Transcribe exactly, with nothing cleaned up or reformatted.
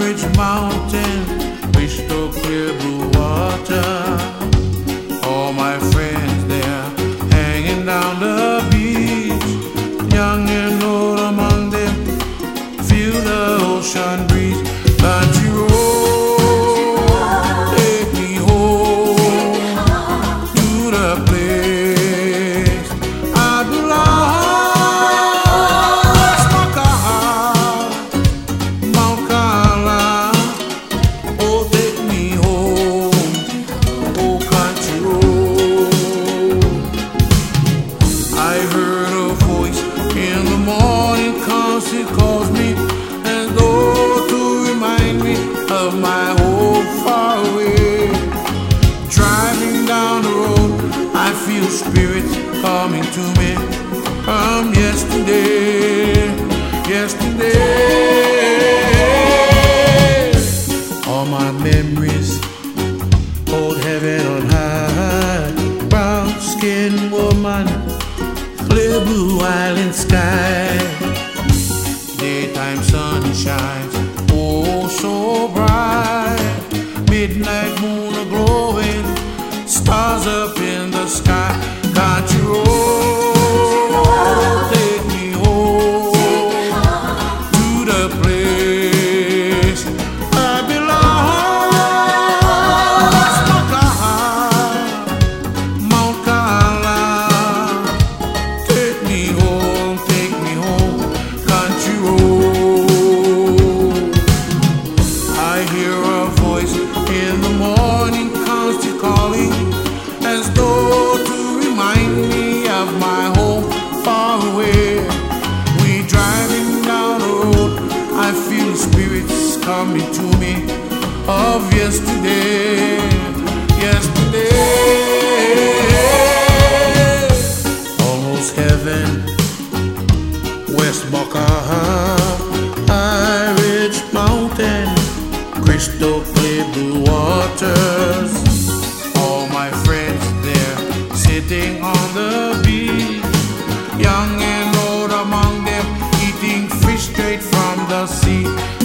Ridge Mountain, crystal clear blue water. All my friends there hanging down the beach, young and old among them, feel the ocean breeze. Country road, take me home to the place I belong. Smoker, Mount Carla, oh take me home, oh country road. I heard a voice in the morning, constant calls me as though to remind me of my home far away. Driving down the road, I feel spirits coming to me from yesterday, yesterday. All my memories hold heaven on high. Brown skinned woman, clear blue island sky. Daytime sun shines, oh so bright. Midnight moon a glowing, stars up in the sky. Country road, take me home to the place I belong. Smoker, Mount Carla, take me home, take me home, country road. I hear a voice in the morning, constant calling, as though to remind me of my home far away. We driving down the road, I feel spirits coming to me of yesterday, yesterday. Almost heaven, West Boca, High Ridge Mountain, crystal clear blue waters. All my friends there sitting on the beach, young and old among them, eating fish straight from the sea.